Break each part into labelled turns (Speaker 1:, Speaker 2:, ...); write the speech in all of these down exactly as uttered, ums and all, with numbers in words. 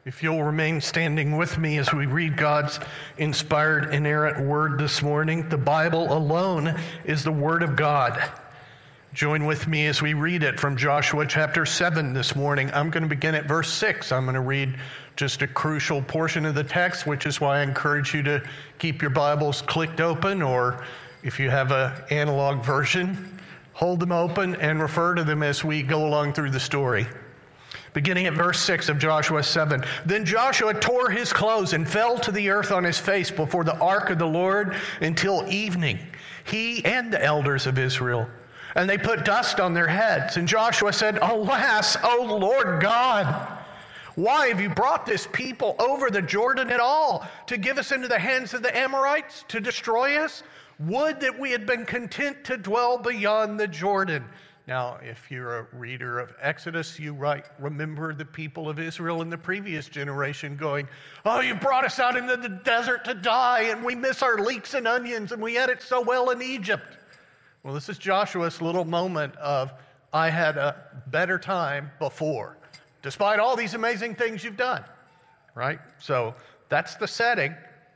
Speaker 1: If you'll remain standing with me as we read God's inspired, inerrant word this morning, the Bible alone is the word of God. Join with me as we read it from Joshua chapter seven this morning. I'm going to begin at verse six. I'm going to read just a crucial portion of the text, which is why I encourage you to keep your Bibles clicked open, or if you have an analog version, hold them open and refer to them as we go along through the story. Beginning at verse six of Joshua seven. Then Joshua tore his clothes and fell to the earth on his face before the ark of the Lord until evening, he and the elders of Israel. And they put dust on their heads. And Joshua said, Alas, O Lord God, why have you brought this people over the Jordan at all, to give us into the hands of the Amorites, to destroy us? Would that we had been content to dwell beyond the Jordan. Now, if you're a reader of Exodus, you right, remember the people of Israel in the previous generation going, oh, you brought us out into the desert to die, and we miss our leeks and onions, and we had it so well in Egypt. Well, this is Joshua's little moment of, I had a better time before, despite all these amazing things you've done, right? So that's the setting.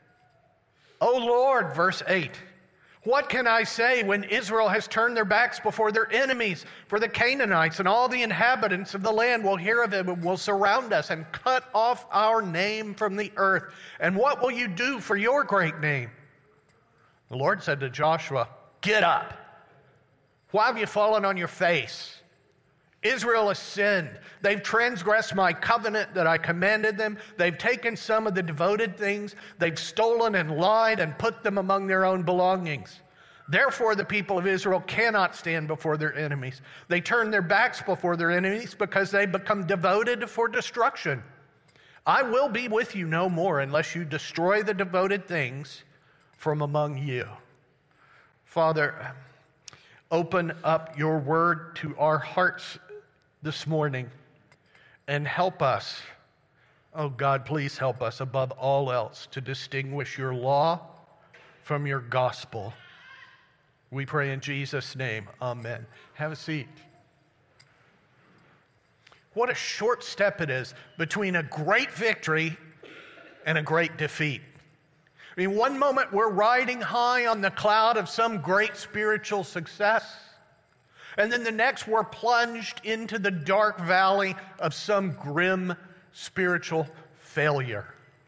Speaker 1: Oh Lord, verse eight. What can I say when Israel has turned their backs before their enemies? For the Canaanites and all the inhabitants of the land will hear of it and will surround us and cut off our name from the earth. And what will you do for your great name? The Lord said to Joshua, get up. Why have you fallen on your face? Israel has sinned. They've transgressed my covenant that I commanded them. They've taken some of the devoted things. They've stolen and lied and put them among their own belongings. Therefore, the people of Israel cannot stand before their enemies. They turn their backs before their enemies because they become devoted for destruction. I will be with you no more unless you destroy the devoted things from among you. Father, open up your word to our hearts this morning and help us, oh God, please help us above all else to distinguish your law from your gospel. We pray in Jesus' name, amen. Have a seat. What a short step it is between a great victory and a great defeat. I mean, one moment we're riding high on the cloud of some great spiritual success, and then the next we're plunged into the dark valley of some grim spiritual failure.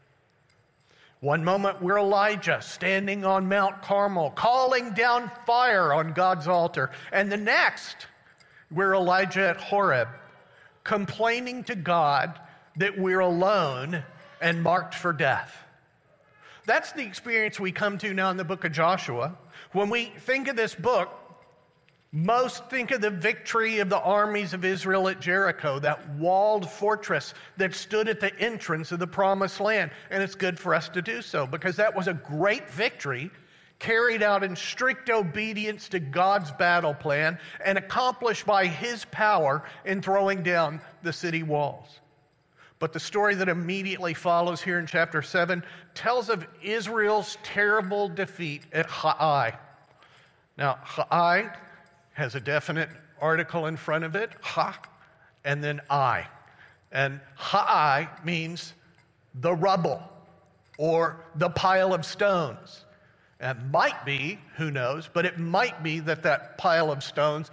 Speaker 1: One moment we're Elijah standing on Mount Carmel, calling down fire on God's altar, and the next we're Elijah at Horeb, complaining to God that we're alone and marked for death. That's the experience we come to now in the book of Joshua. When we think of this book, most think of the victory of the armies of Israel at Jericho, that walled fortress that stood at the entrance of the promised land. And it's good for us to do so because that was a great victory carried out in strict obedience to God's battle plan and accomplished by his power in throwing down the city walls. But the story that immediately follows here in chapter seven tells of Israel's terrible defeat at Hai. Now, Hai has a definite article in front of it, ha, and then I. And Hai means the rubble or the pile of stones. It might be, who knows, but it might be that that pile of stones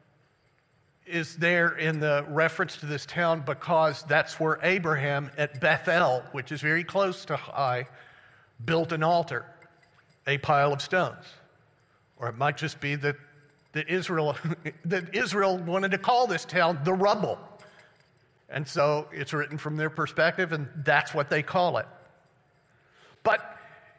Speaker 1: is there in the reference to this town because that's where Abraham at Bethel, which is very close to Hai, built an altar, a pile of stones. Or it might just be that, that Israel that Israel wanted to call this town the rubble. And so it's written from their perspective, and that's what they call it. But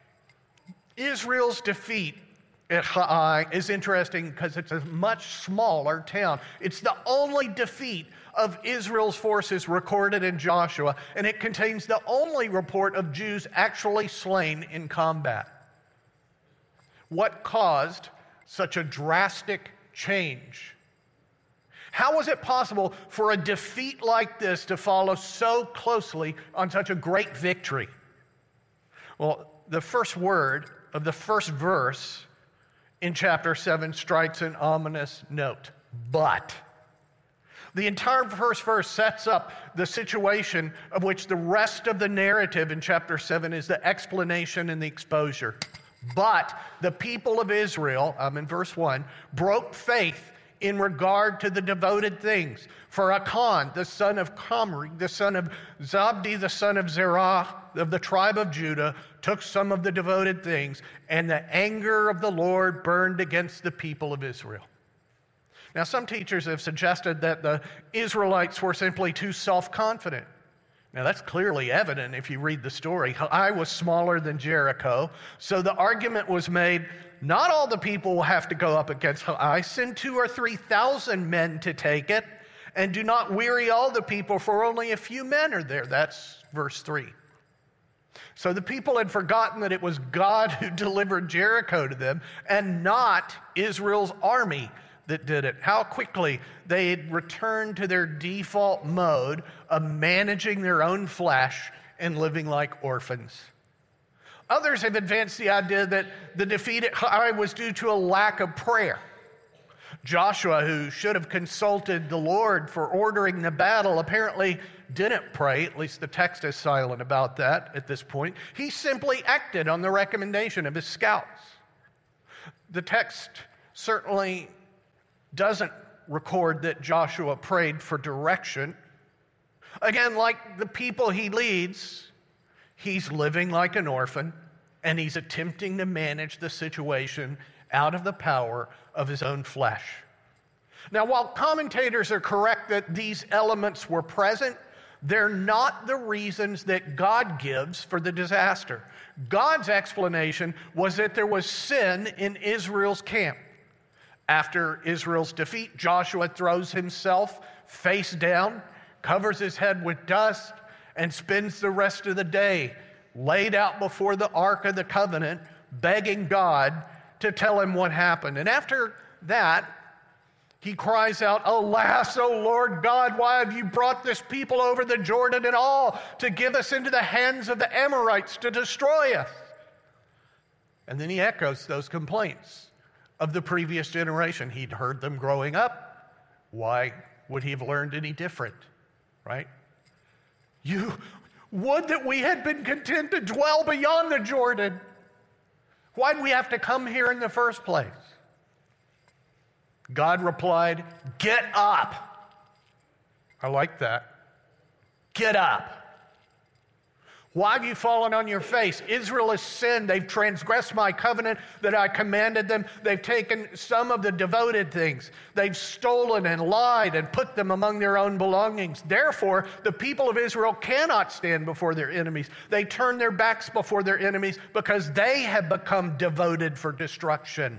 Speaker 1: Israel's defeat at Hai is interesting because it's a much smaller town. It's the only defeat of Israel's forces recorded in Joshua, and it contains the only report of Jews actually slain in combat. What caused such a drastic change? How was it possible for a defeat like this to follow so closely on such a great victory? Well, the first word of the first verse in chapter seven strikes an ominous note. But. The entire first verse sets up the situation of which the rest of the narrative in chapter seven is the explanation and the exposure. But the people of Israel, um, in verse one, broke faith in regard to the devoted things. For Achan, the son of Omri, the son of Zabdi, the son of Zerah, of the tribe of Judah, took some of the devoted things, and the anger of the Lord burned against the people of Israel. Now, some teachers have suggested that the Israelites were simply too self-confident. Now, that's clearly evident if you read the story. Ai was smaller than Jericho, so the argument was made, not all the people will have to go up against Ai. Send two or three thousand men to take it, and do not weary all the people, for only a few men are there. That's verse three. So the people had forgotten that it was God who delivered Jericho to them, and not Israel's army that did it. How quickly they had returned to their default mode of managing their own flesh and living like orphans. Others have advanced the idea that the defeat at Ai was due to a lack of prayer. Joshua, who should have consulted the Lord for ordering the battle, apparently didn't pray. At least the text is silent about that at this point. He simply acted on the recommendation of his scouts. The text certainly doesn't record that Joshua prayed for direction. Again, like the people he leads, he's living like an orphan, and he's attempting to manage the situation out of the power of his own flesh. Now, while commentators are correct that these elements were present, they're not the reasons that God gives for the disaster. God's explanation was that there was sin in Israel's camp. After Israel's defeat, Joshua throws himself face down, covers his head with dust, and spends the rest of the day laid out before the Ark of the Covenant, begging God to tell him what happened. And after that, he cries out, "Alas, O Lord God, why have you brought this people over the Jordan at all to give us into the hands of the Amorites to destroy us?" And then he echoes those complaints of the previous generation. He'd heard them growing up. Why would he have learned any different, right? You would that we had been content to dwell beyond the Jordan. Why'd we have to come here in the first place? God replied, "Get up." I like that. Get up. Why have you fallen on your face? Israel has sinned. They've transgressed my covenant that I commanded them. They've taken some of the devoted things. They've stolen and lied and put them among their own belongings. Therefore, the people of Israel cannot stand before their enemies. They turn their backs before their enemies because they have become devoted for destruction.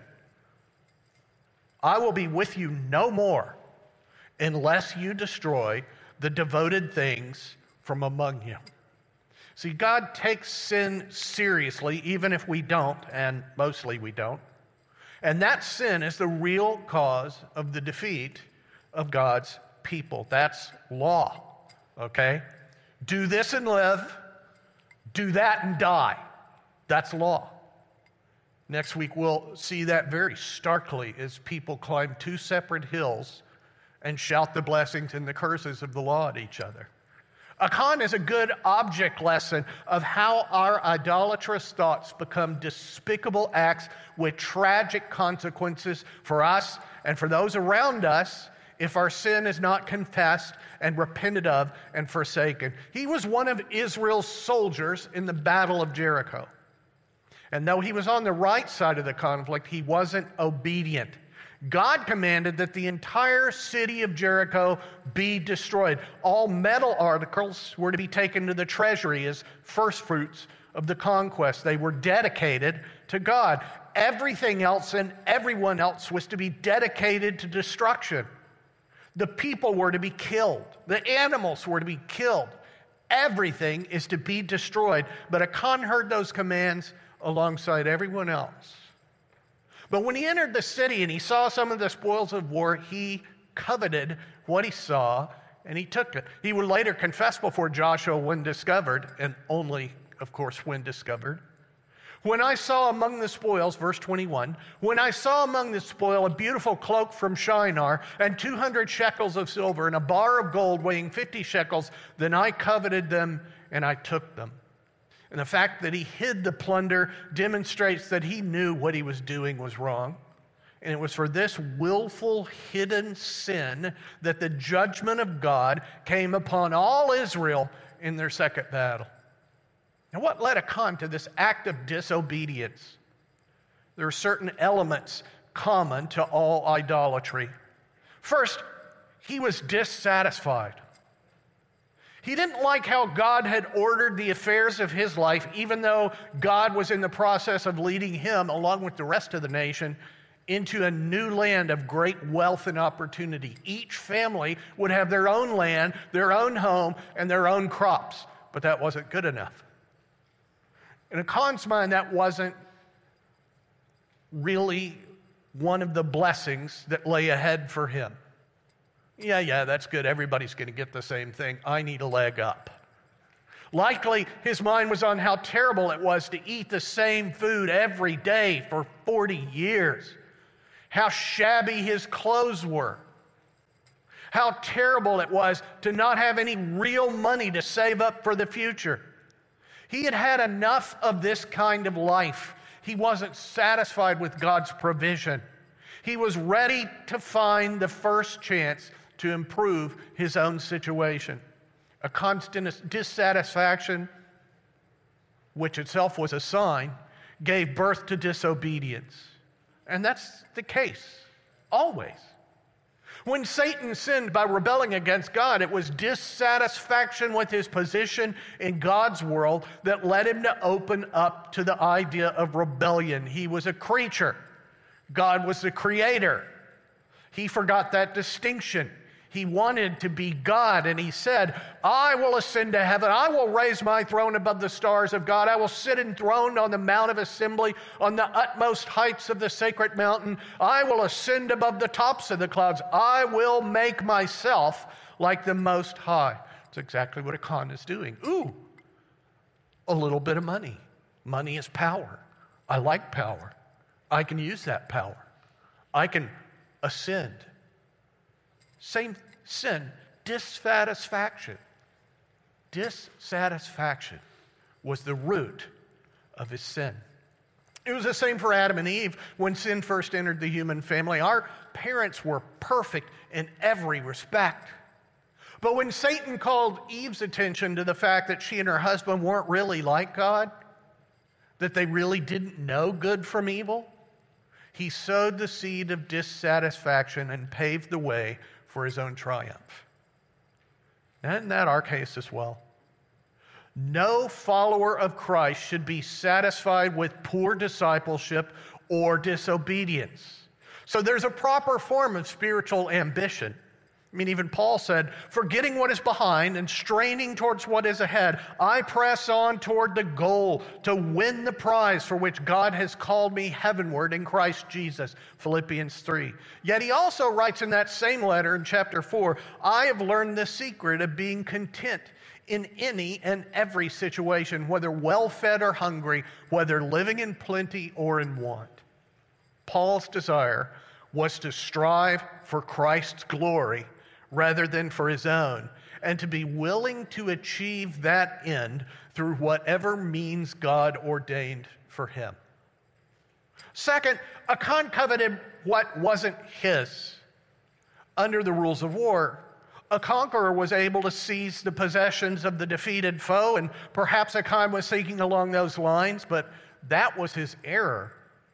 Speaker 1: I will be with you no more unless you destroy the devoted things from among you. See, God takes sin seriously, even if we don't, and mostly we don't. And that sin is the real cause of the defeat of God's people. That's law, okay? Do this and live, do that and die. That's law. Next week, we'll see that very starkly as people climb two separate hills and shout the blessings and the curses of the law at each other. Achan is a good object lesson of how our idolatrous thoughts become despicable acts with tragic consequences for us and for those around us if our sin is not confessed and repented of and forsaken. He was one of Israel's soldiers in the Battle of Jericho. And though he was on the right side of the conflict, he wasn't obedient. God commanded that the entire city of Jericho be destroyed. All metal articles were to be taken to the treasury as first fruits of the conquest. They were dedicated to God. Everything else and everyone else was to be dedicated to destruction. The people were to be killed. The animals were to be killed. Everything is to be destroyed. But Achan heard those commands alongside everyone else. But when he entered the city and he saw some of the spoils of war, he coveted what he saw and he took it. He would later confess before Joshua when discovered, and only, of course, when discovered. When I saw among the spoils, verse twenty-one, when I saw among the spoil a beautiful cloak from Shinar and two hundred shekels of silver and a bar of gold weighing fifty shekels, then I coveted them and I took them. And the fact that he hid the plunder demonstrates that he knew what he was doing was wrong. And it was for this willful hidden sin that the judgment of God came upon all Israel in their second battle. Now, what led Achan to this act of disobedience? There are certain elements common to all idolatry. First, he was dissatisfied. He didn't like how God had ordered the affairs of his life, even though God was in the process of leading him, along with the rest of the nation, into a new land of great wealth and opportunity. Each family would have their own land, their own home, and their own crops, but that wasn't good enough. In Achan's mind, that wasn't really one of the blessings that lay ahead for him. Yeah, yeah, that's good. Everybody's going to get the same thing. I need a leg up. Likely, his mind was on how terrible it was to eat the same food every day for forty years. How shabby his clothes were. How terrible it was to not have any real money to save up for the future. He had had enough of this kind of life. He wasn't satisfied with God's provision. He was ready to find the first chance to improve his own situation. A constant dissatisfaction, which itself was a sign, gave birth to disobedience. And that's the case, always. When Satan sinned by rebelling against God, it was dissatisfaction with his position in God's world that led him to open up to the idea of rebellion. He was a creature. God was the creator. He forgot that distinction. He wanted to be God, and he said, I will ascend to heaven. I will raise my throne above the stars of God. I will sit enthroned on the Mount of Assembly, on the utmost heights of the sacred mountain. I will ascend above the tops of the clouds. I will make myself like the Most High. That's exactly what Achan is doing. Ooh, a little bit of money. Money is power. I like power. I can use that power. I can ascend. Same sin, dissatisfaction. Dissatisfaction was the root of his sin. It was the same for Adam and Eve when sin first entered the human family. Our parents were perfect in every respect. But when Satan called Eve's attention to the fact that she and her husband weren't really like God, that they really didn't know good from evil, he sowed the seed of dissatisfaction and paved the way for his own triumph. Isn't that our case as well? No follower of Christ should be satisfied with poor discipleship or disobedience. So there's a proper form of spiritual ambition. I mean, even Paul said, forgetting what is behind and straining towards what is ahead, I press on toward the goal to win the prize for which God has called me heavenward in Christ Jesus, Philippians three. Yet he also writes in that same letter in chapter four, I have learned the secret of being content in any and every situation, whether well-fed or hungry, whether living in plenty or in want. Paul's desire was to strive for Christ's glory rather than for his own, and to be willing to achieve that end through whatever means God ordained for him. Second, Achan coveted what wasn't his. Under the rules of war, a conqueror was able to seize the possessions of the defeated foe, and perhaps Achan was thinking along those lines, but that was his error.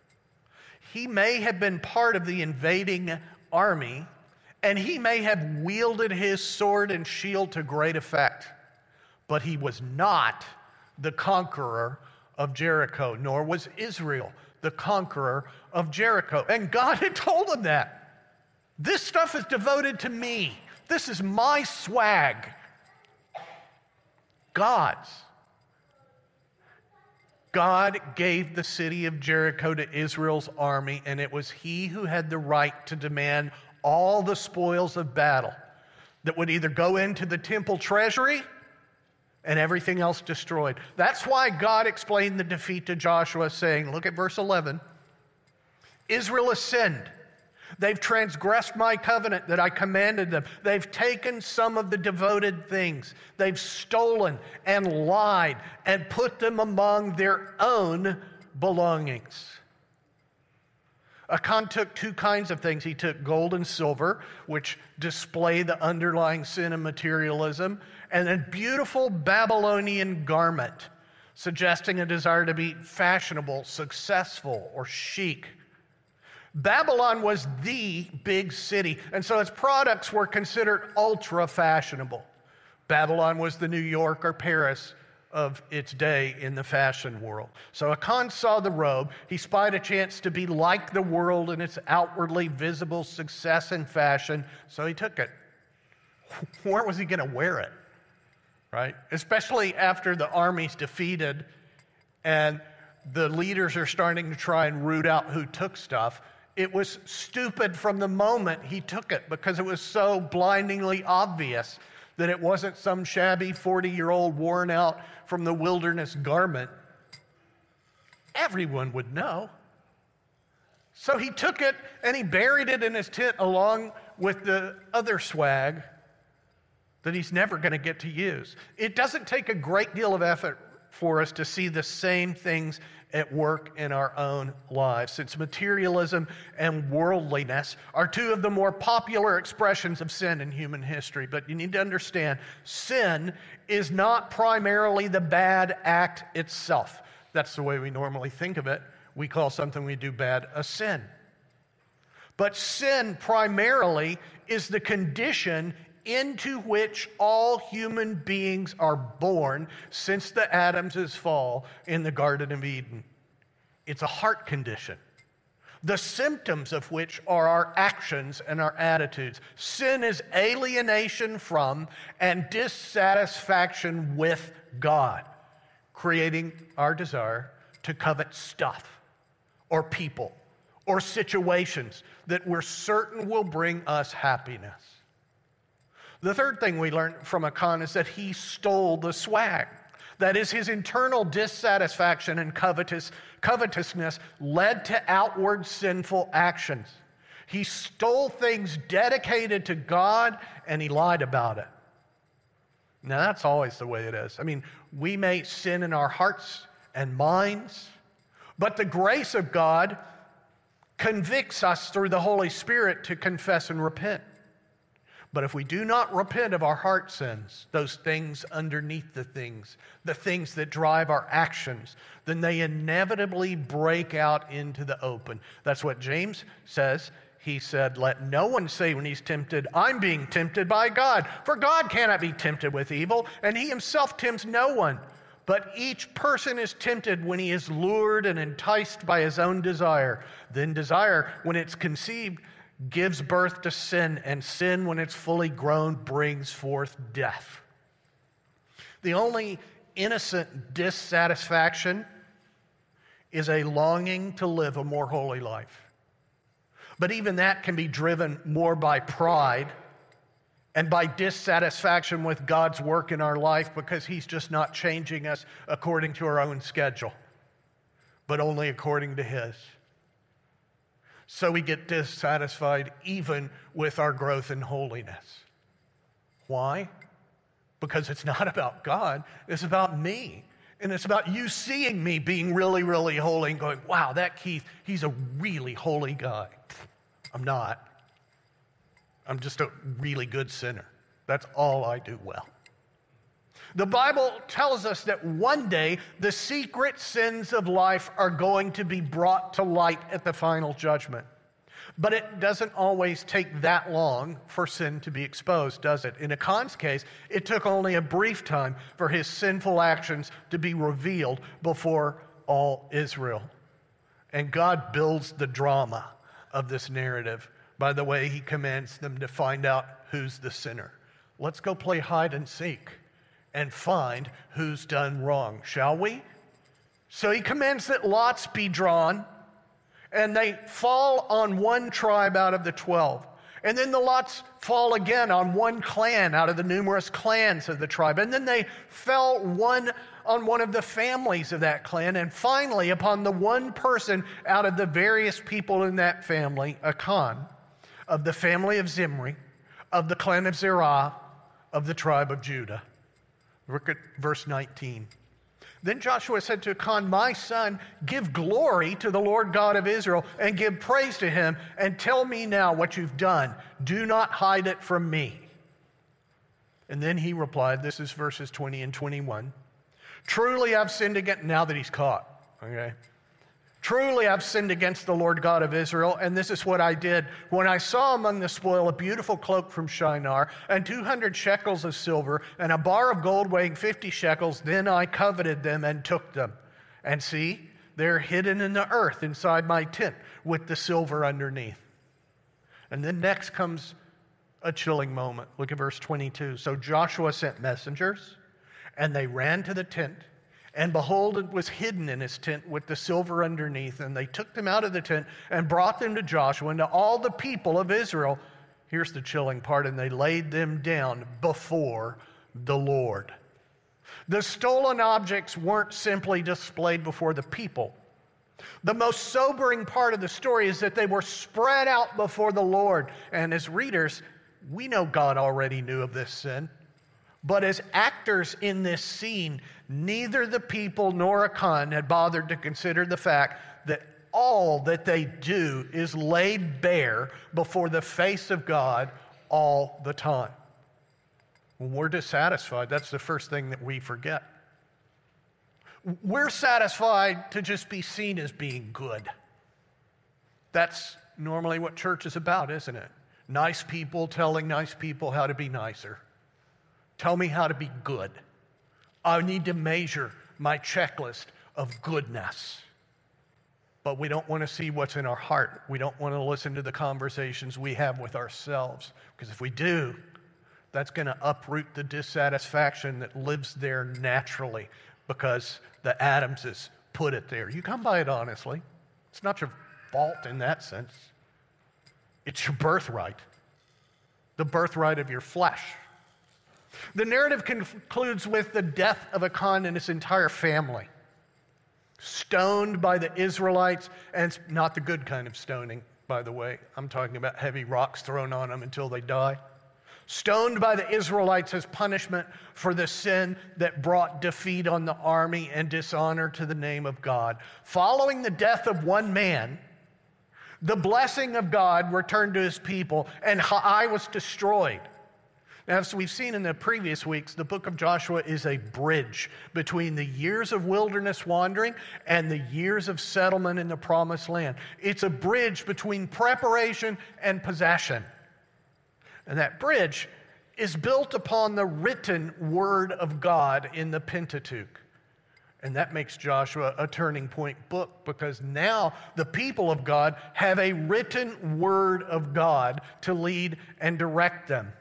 Speaker 1: He may have been part of the invading army, and he may have wielded his sword and shield to great effect, but he was not the conqueror of Jericho, nor was Israel the conqueror of Jericho. And God had told him that. This stuff is devoted to me. This is my swag. God's. God gave the city of Jericho to Israel's army, and it was he who had the right to demand all the spoils of battle that would either go into the temple treasury and everything else destroyed. That's why God explained the defeat to Joshua, saying, look at verse eleven, Israel has sinned. They've transgressed my covenant that I commanded them. They've taken some of the devoted things. They've stolen and lied and put them among their own belongings. Achan took two kinds of things. He took gold and silver, which display the underlying sin of materialism, and a beautiful Babylonian garment, suggesting a desire to be fashionable, successful, or chic. Babylon was the big city, and so its products were considered ultra fashionable. Babylon was the New York or Paris of its day in the fashion world. So Achan saw the robe. He spied a chance to be like the world in its outwardly visible success and fashion, so he took it. Where was he going to wear it? Right? Especially after the army's defeated and the leaders are starting to try and root out who took stuff. It was stupid from the moment he took it because it was so blindingly obvious that it wasn't some shabby forty-year-old worn out from the wilderness garment. Everyone would know. So he took it and he buried it in his tent along with the other swag that he's never going to get to use. It doesn't take a great deal of effort for us to see the same things at work in our own lives, since materialism and worldliness are two of the more popular expressions of sin in human history. But you need to understand, sin is not primarily the bad act itself. That's the way we normally think of it. We call something we do bad a sin. But sin primarily is the condition into which all human beings are born since the Adams' fall in the Garden of Eden. It's a heart condition, the symptoms of which are our actions and our attitudes. Sin is alienation from and dissatisfaction with God, creating our desire to covet stuff or people or situations that we're certain will bring us happiness. The third thing we learn from Achan is that he stole the swag. That is, his internal dissatisfaction and covetous, covetousness led to outward sinful actions. He stole things dedicated to God, and he lied about it. Now, that's always the way it is. I mean, we may sin in our hearts and minds, but the grace of God convicts us through the Holy Spirit to confess and repent. But if we do not repent of our heart sins, those things underneath the things, the things that drive our actions, then they inevitably break out into the open. That's what James says. He said, let no one say when he's tempted, I'm being tempted by God. For God cannot be tempted with evil, and he himself tempts no one. But each person is tempted when he is lured and enticed by his own desire. Then desire, when it's conceived, gives birth to sin, and sin, when it's fully grown, brings forth death. The only innocent dissatisfaction is a longing to live a more holy life. But even that can be driven more by pride and by dissatisfaction with God's work in our life, because he's just not changing us according to our own schedule, but only according to his. So we get dissatisfied even with our growth in holiness. Why? Because it's not about God, it's about me. And it's about you seeing me being really, really holy and going, wow, that Keith, he's a really holy guy. I'm not. I'm just a really good sinner. That's all I do well. The Bible tells us that one day the secret sins of life are going to be brought to light at the final judgment. But it doesn't always take that long for sin to be exposed, does it? In Achan's case, it took only a brief time for his sinful actions to be revealed before all Israel. And God builds the drama of this narrative by the way he commands them to find out who's the sinner. Let's go play hide and seek and find who's done wrong, shall we? So he commands that lots be drawn, and they fall on one tribe out of the twelve. And then the lots fall again on one clan out of the numerous clans of the tribe. And then they fell one on one of the families of that clan. And finally, upon the one person out of the various people in that family, Achan, of the family of Zimri, of the clan of Zerah, of the tribe of Judah. Look at verse nineteen. Then Joshua said to Achan, my son, give glory to the Lord God of Israel and give praise to him, and tell me now what you've done. Do not hide it from me. And then he replied, this is verses twenty and twenty-one. Truly I've sinned against, now that he's caught, okay? Truly I've sinned against the Lord God of Israel, and this is what I did. When I saw among the spoil a beautiful cloak from Shinar, and two hundred shekels of silver, and a bar of gold weighing fifty shekels, then I coveted them and took them. And see, they're hidden in the earth inside my tent with the silver underneath. And then next comes a chilling moment. Look at verse twenty-two. So Joshua sent messengers, and they ran to the tent. And behold, it was hidden in his tent with the silver underneath. And they took them out of the tent and brought them to Joshua and to all the people of Israel. Here's the chilling part. And they laid them down before the Lord. The stolen objects weren't simply displayed before the people. The most sobering part of the story is that they were spread out before the Lord. And as readers, we know God already knew of this sin. But as actors in this scene, neither the people nor Achan had bothered to consider the fact that all that they do is laid bare before the face of God all the time. When we're dissatisfied, that's the first thing that we forget. We're satisfied to just be seen as being good. That's normally what church is about, isn't it? Nice people telling nice people how to be nicer. Tell me how to be good. I need to measure my checklist of goodness. But we don't want to see what's in our heart. We don't want to listen to the conversations we have with ourselves. Because if we do, that's going to uproot the dissatisfaction that lives there naturally because the Adamses put it there. You come by it honestly. It's not your fault in that sense. It's your birthright. The birthright of your flesh. The narrative concludes with the death of Achan and his entire family. Stoned by the Israelites, and it's not the good kind of stoning, by the way. I'm talking about heavy rocks thrown on them until they die. Stoned by the Israelites as punishment for the sin that brought defeat on the army and dishonor to the name of God. Following the death of one man, the blessing of God returned to his people, and Ai was destroyed. Now, as we've seen in the previous weeks, the book of Joshua is a bridge between the years of wilderness wandering and the years of settlement in the promised land. It's a bridge between preparation and possession. And that bridge is built upon the written word of God in the Pentateuch. And that makes Joshua a turning point book because now the people of God have a written word of God to lead and direct them,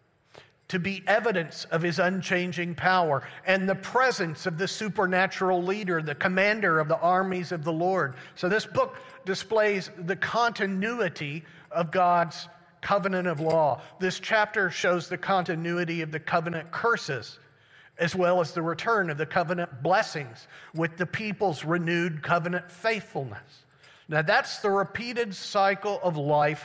Speaker 1: to be evidence of his unchanging power and the presence of the supernatural leader, the commander of the armies of the Lord. So this book displays the continuity of God's covenant of law. This chapter shows the continuity of the covenant curses, as well as the return of the covenant blessings with the people's renewed covenant faithfulness. Now that's the repeated cycle of life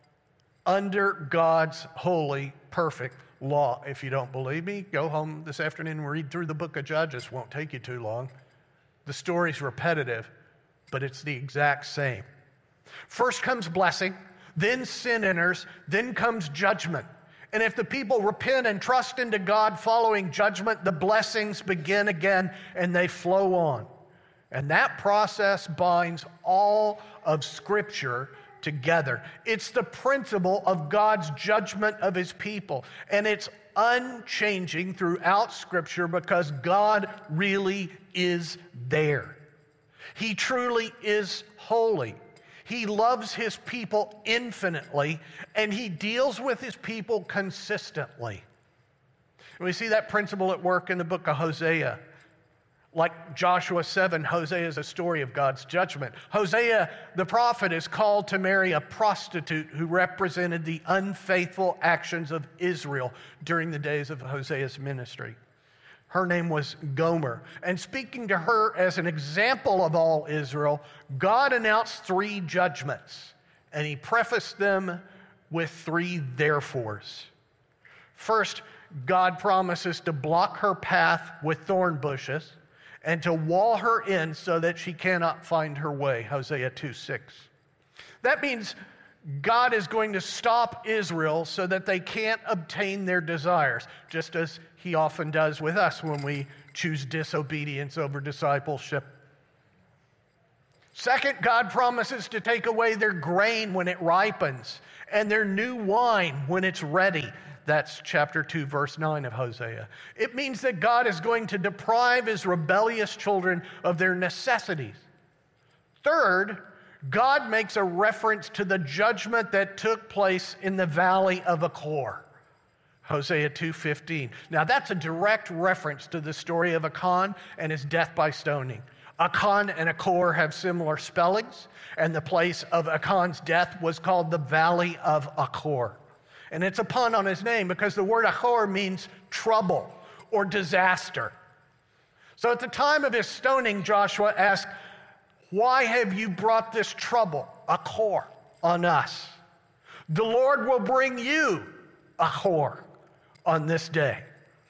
Speaker 1: under God's holy, perfect law. If you don't believe me, go home this afternoon and read through the book of Judges. Won't take you too long. The story's repetitive, but it's the exact same. First comes blessing, then sin enters, then comes judgment. And if the people repent and trust into God following judgment, the blessings begin again and they flow on. And that process binds all of Scripture together. It's the principle of God's judgment of his people. And it's unchanging throughout Scripture because God really is there. He truly is holy. He loves his people infinitely, and he deals with his people consistently. And we see that principle at work in the book of Hosea. Like Joshua seven, Hosea is a story of God's judgment. Hosea, the prophet, is called to marry a prostitute who represented the unfaithful actions of Israel during the days of Hosea's ministry. Her name was Gomer. And speaking to her as an example of all Israel, God announced three judgments, and he prefaced them with three therefores. First, God promises to block her path with thorn bushes and to wall her in so that she cannot find her way, Hosea two six. That means God is going to stop Israel so that they can't obtain their desires, just as he often does with us when we choose disobedience over discipleship. Second, God promises to take away their grain when it ripens and their new wine when it's ready. That's chapter two, verse nine of Hosea. It means that God is going to deprive his rebellious children of their necessities. Third, God makes a reference to the judgment that took place in the valley of Achor, Hosea two fifteen. Now, that's a direct reference to the story of Achan and his death by stoning. Achan and Achor have similar spellings, and the place of Achan's death was called the Valley of Achor. And it's a pun on his name because the word Achor means trouble or disaster. So at the time of his stoning, Joshua asked, "Why have you brought this trouble, Achor, on us? The Lord will bring you Achor on this day."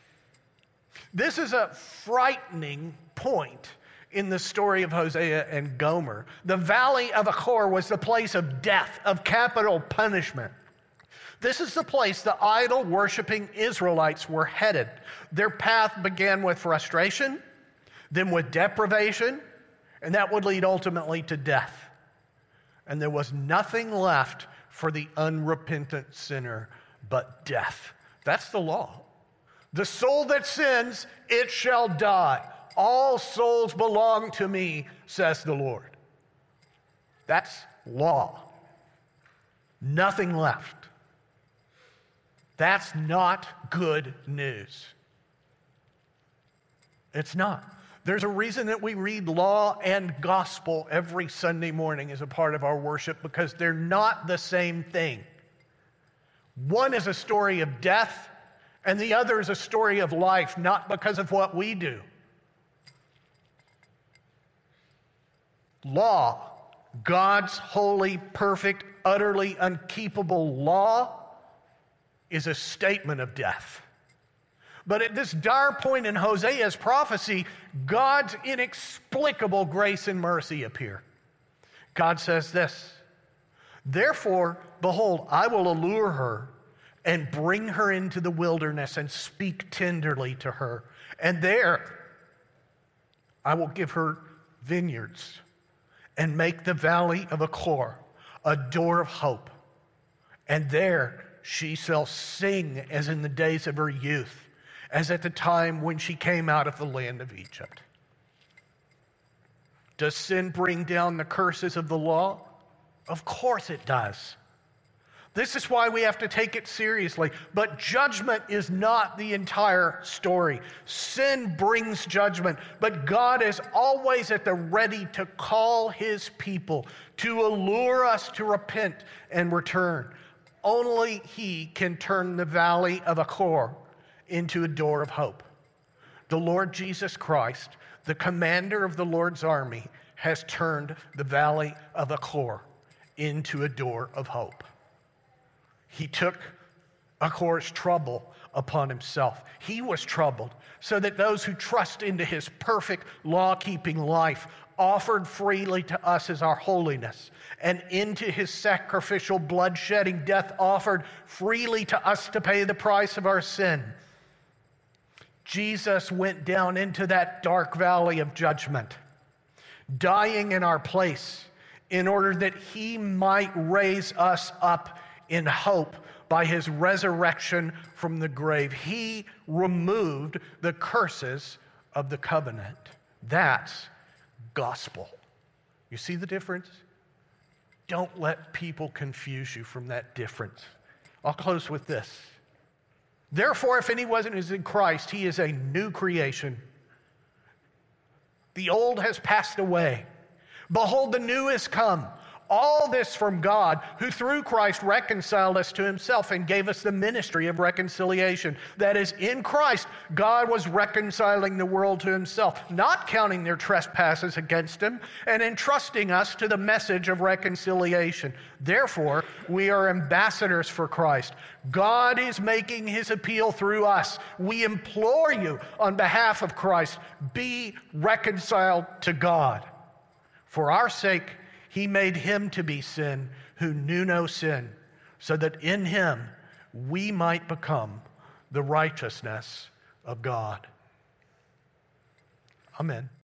Speaker 1: This is a frightening point in the story of Hosea and Gomer. The Valley of Achor was the place of death, of capital punishment. This is the place the idol-worshiping Israelites were headed. Their path began with frustration, then with deprivation, and that would lead ultimately to death. And there was nothing left for the unrepentant sinner but death. That's the law. The soul that sins, it shall die. All souls belong to me, says the Lord. That's law. Nothing left. That's not good news. It's not. There's a reason that we read law and gospel every Sunday morning as a part of our worship, because they're not the same thing. One is a story of death, and the other is a story of life, not because of what we do. Law, God's holy, perfect, utterly unkeepable law, is a statement of death. But at this dire point in Hosea's prophecy, God's inexplicable grace and mercy appear. God says this, "Therefore, behold, I will allure her and bring her into the wilderness and speak tenderly to her. And there I will give her vineyards and make the valley of Achor a door of hope. And there she shall sing as in the days of her youth, as at the time when she came out of the land of Egypt." Does sin bring down the curses of the law? Of course it does. This is why we have to take it seriously. But judgment is not the entire story. Sin brings judgment, but God is always at the ready to call his people, to allure us to repent and return. Only he can turn the valley of Achor into a door of hope. The Lord Jesus Christ, the commander of the Lord's army, has turned the valley of Achor into a door of hope. He took Achor's trouble upon himself. He was troubled so that those who trust into his perfect law-keeping life, offered freely to us as our holiness, and into his sacrificial blood-shedding death, offered freely to us to pay the price of our sin. Jesus went down into that dark valley of judgment, dying in our place in order that he might raise us up in hope by his resurrection from the grave. He removed the curses of the covenant. That's gospel. You see the difference? Don't let people confuse you from that difference. I'll close with this. Therefore, if anyone is in Christ, he is a new creation. The old has passed away. Behold, the new is come. All this from God, who through Christ reconciled us to himself and gave us the ministry of reconciliation. That is, in Christ, God was reconciling the world to himself, not counting their trespasses against him, and entrusting us to the message of reconciliation. Therefore, we are ambassadors for Christ. God is making his appeal through us. We implore you on behalf of Christ, be reconciled to God. For our sake, he made him to be sin who knew no sin, so that in him we might become the righteousness of God. Amen.